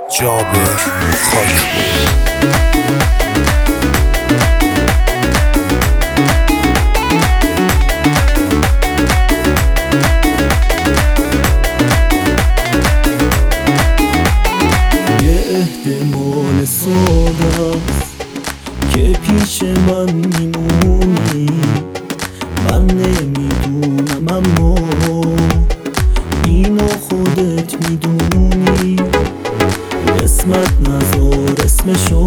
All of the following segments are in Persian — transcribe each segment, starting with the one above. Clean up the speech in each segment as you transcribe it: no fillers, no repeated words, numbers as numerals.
جابر خاکپور. احتمال سوداست که پیش من میمونی، من نمیدونم اما اینو خودت میدونی. قسمت نذار اسمشو،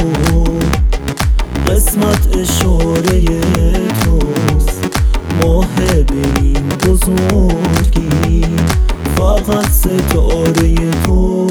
قسمت اشاره توست. ماه بریم بزرگی فقط ستاره تو.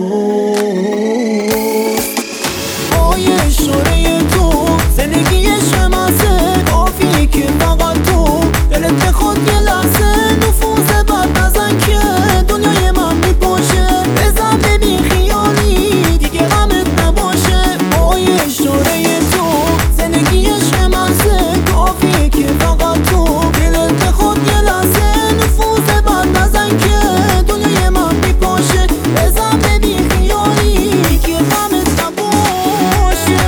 اشاره تو زندگی شمسه کافی که فقط تو دلت بخواد یه لحظه نفوذ بد نزن که دنیای من میپاشه. بزن ببین خیالی دیگه غمت نباشه. اشاره تو زندگی شمسه کافی که فقط تو دلت بخواد یه لحظه نفوذ بد نزن که دنیای من میپاشه. بزن ببین خیالی دیگه غمت نباشه.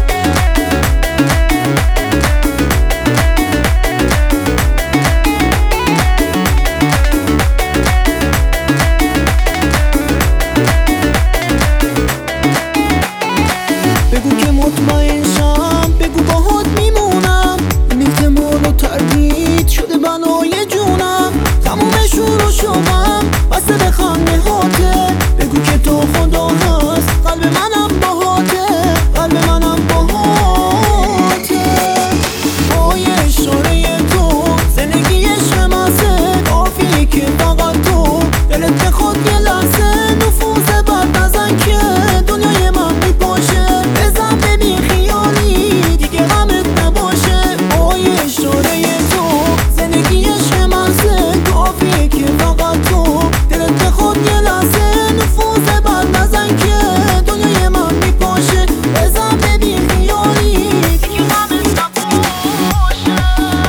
بگو که مطمئن شم، بگو باهات میمونم. این احتمال و تردید شده بنای جونم. تموم شور و شوقم بسته به خنده هاته. بگو که تو خدا هست، قلب منم باهاته، قلب منم باهاته. اشاره تو زندگی شمسه کافی که فقط تو دلت بخواد یه لحظه نفوذ بد نزن که دنیای من میپاشه. بزن ببین خیالی دیگه غمت نباشه. اشاره تو زندگی شمسه کافی که فقط تو دلت بخواد یه لحظه نفوذ بد نزن که دنیای من میپاشه. بزن ببین خیالی دیگه غمت نباشه.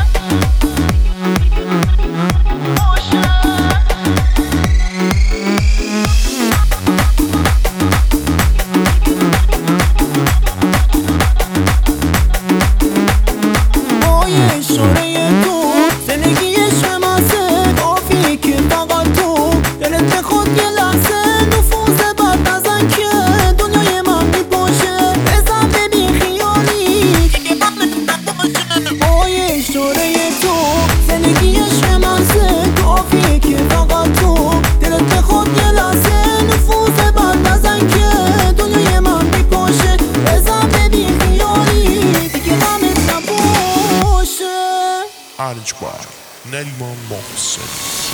اشاره تو زندگی شمسه کافی که فقط تو دلت بخواد یه لحظه نفوذ بد نزن که دنیای من میپاشه. بزن ببین خیالی دیگه غمت نباشه. اشاره تو زندگی شمسه کافی که فقط تو دلت بخواد یه لحظه نفوذ بد نزن که دنیای من میپاشه. بزن ببین خیالی دیگه غمت نباشه. ارجبار نریمان محسن.